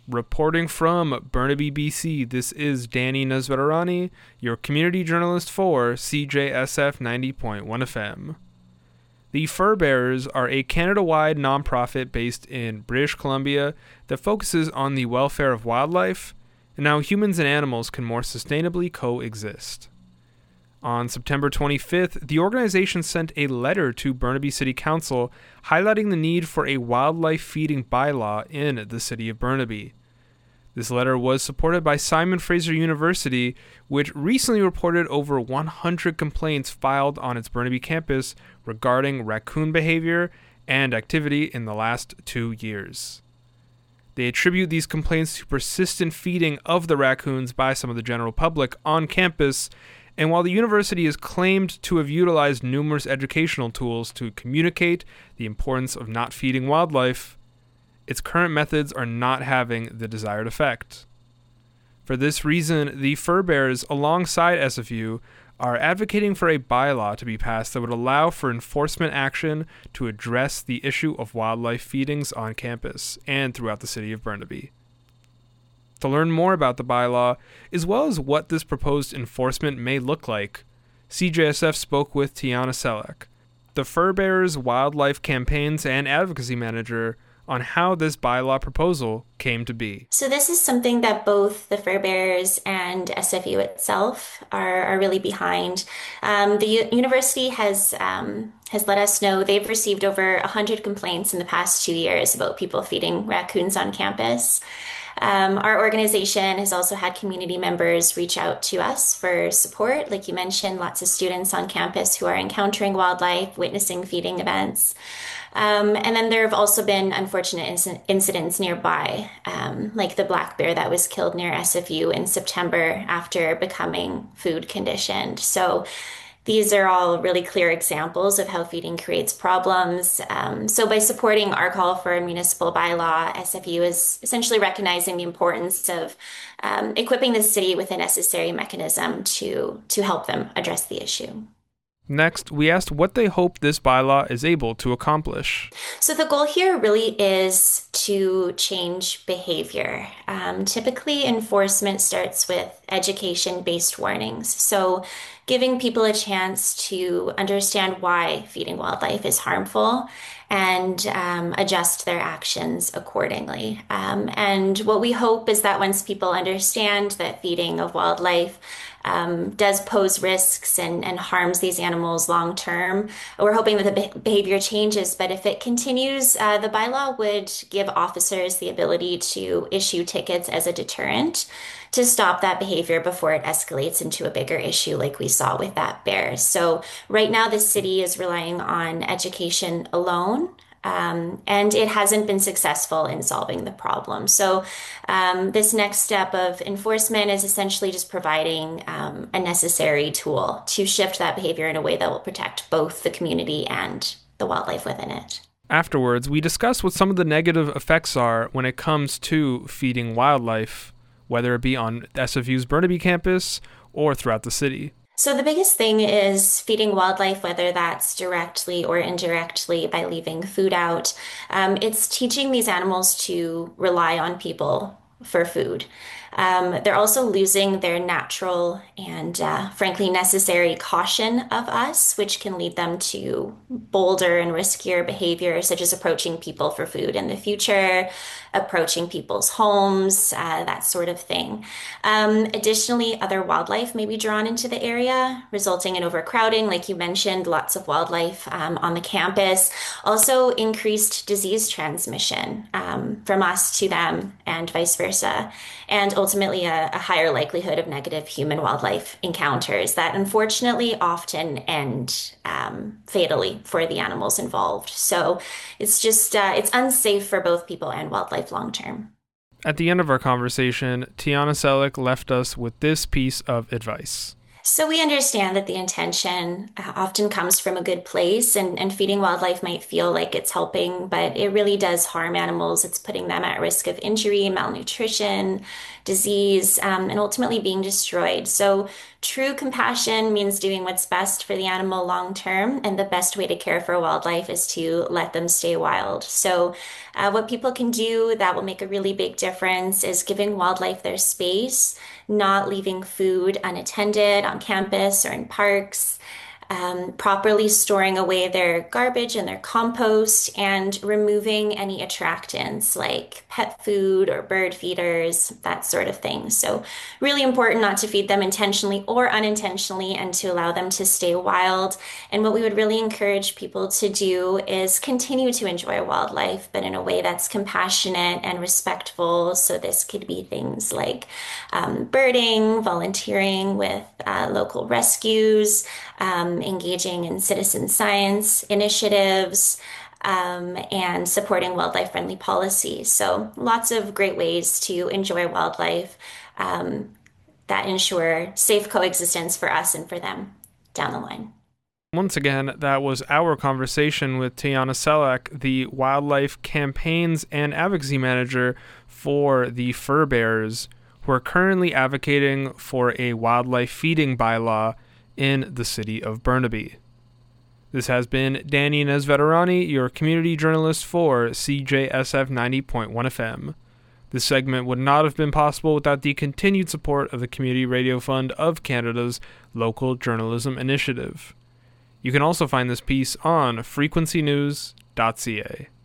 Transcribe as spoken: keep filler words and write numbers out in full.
Reporting from Burnaby, B C, this is Danny Nazbarani, your community journalist for C J S F ninety point one F M. The Fur Bearers are a Canada-wide nonprofit based in British Columbia that focuses on the welfare of wildlife and how humans and animals can more sustainably coexist. On September twenty-fifth, the organization sent a letter to Burnaby City Council highlighting the need for a wildlife feeding bylaw in the city of Burnaby. This letter was supported by Simon Fraser University, which recently reported over one hundred complaints filed on its Burnaby campus regarding raccoon behavior and activity in the last two years. They attribute these complaints to persistent feeding of the raccoons by some of the general public on campus. And while the university is claimed to have utilized numerous educational tools to communicate the importance of not feeding wildlife, its current methods are not having the desired effect. For this reason, the Fur Bearers, alongside S F U, are advocating for a bylaw to be passed that would allow for enforcement action to address the issue of wildlife feedings on campus and throughout the city of Burnaby. To learn more about the bylaw, as well as what this proposed enforcement may look like, C J S F spoke with Tiana Selleck, the Fur Bearers Wildlife Campaigns and Advocacy Manager, on how this bylaw proposal came to be. So this is something that both the Fur Bearers and S F U itself are, are really behind. Um, the u- university has um, has let us know they've received over one hundred complaints in the past two years about people feeding raccoons on campus. Um, our organization has also had community members reach out to us for support. Like you mentioned, lots of students on campus who are encountering wildlife, witnessing feeding events. Um, and then there have also been unfortunate inc- incidents nearby, um, like the black bear that was killed near S F U in September after becoming food conditioned. So these are all really clear examples of how feeding creates problems. Um, so by supporting our call for a municipal bylaw, S F U is essentially recognizing the importance of um, equipping the city with a necessary mechanism to, to help them address the issue. Next, we asked what they hope this bylaw is able to accomplish. So the goal here really is to change behavior. Um, typically, enforcement starts with education-based warnings. So giving people a chance to understand why feeding wildlife is harmful and um, adjust their actions accordingly. Um, and what we hope is that once people understand that feeding of wildlife Um, does pose risks and, and harms these animals long term. We're hoping that the behavior changes, but if it continues, uh, the bylaw would give officers the ability to issue tickets as a deterrent to stop that behavior before it escalates into a bigger issue like we saw with that bear. So right now the city is relying on education alone. Um, and it hasn't been successful in solving the problem. So um, this next step of enforcement is essentially just providing um, a necessary tool to shift that behavior in a way that will protect both the community and the wildlife within it. Afterwards, we discuss what some of the negative effects are when it comes to feeding wildlife, whether it be on S F U's Burnaby campus or throughout the city. So the biggest thing is feeding wildlife, whether that's directly or indirectly by leaving food out. Um, it's teaching these animals to rely on people for food. Um, they're also losing their natural and uh, frankly necessary caution of us, which can lead them to bolder and riskier behavior, such as approaching people for food in the future, approaching people's homes, uh, that sort of thing. Um, additionally, other wildlife may be drawn into the area, resulting in overcrowding, like you mentioned, lots of wildlife um, on the campus. Also, increased disease transmission um, from us to them and vice versa. And ultimately a, a higher likelihood of negative human-wildlife encounters that unfortunately often end um, fatally for the animals involved. So it's just, uh, it's unsafe for both people and wildlife long-term. At the end of our conversation, Tiana Selleck left us with this piece of advice. So we understand that the intention uh, often comes from a good place, and, and feeding wildlife might feel like it's helping, but it really does harm animals. It's putting them at risk of injury, malnutrition, disease, um, and ultimately being destroyed. So true compassion means doing what's best for the animal long term, and the best way to care for wildlife is to let them stay wild. So uh, what people can do that will make a really big difference is giving wildlife their space, not leaving food unattended on campus or in parks, um, properly storing away their garbage and their compost, and removing any attractants like pet food or bird feeders, that sort of thing. So, really important not to feed them intentionally or unintentionally and to allow them to stay wild. And what we would really encourage people to do is continue to enjoy wildlife, but in a way that's compassionate and respectful. So, this could be things like um, birding, volunteering with uh, local rescues, um, engaging in citizen science initiatives, um, and supporting wildlife friendly policies. So, lots of great ways to enjoy wildlife um, that ensure safe coexistence for us and for them down the line. Once again, that was our conversation with Tiana Selak, the Wildlife Campaigns and Advocacy Manager for the Fur Bearers, who are currently advocating for a wildlife feeding bylaw in the city of Burnaby. This has been Danny Nesveterani, your community journalist for C J S F ninety point one F M. This segment would not have been possible without the continued support of the Community Radio Fund of Canada's Local Journalism Initiative. You can also find this piece on frequency news dot c a.